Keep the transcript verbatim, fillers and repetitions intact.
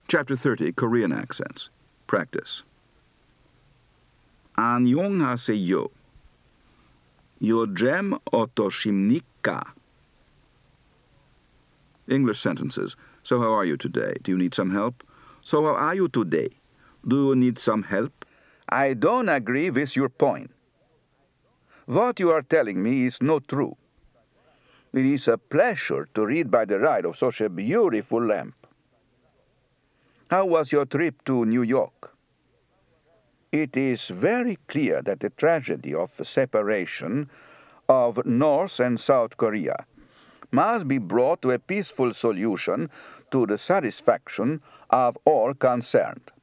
Chapter thirty, Korean Accents. Practice. 안녕하세요. 요즘 어떠십니까? English sentences. So how are you today? Do you need some help? So how are you today? Do you need some help? I don't agree with your point. What you are telling me is not true. It is a pleasure to read by the light of such a beautiful lamp. How was your trip to New York? It is very clear that the tragedy of the separation of North and South Korea must be brought to a peaceful solution to the satisfaction of all concerned.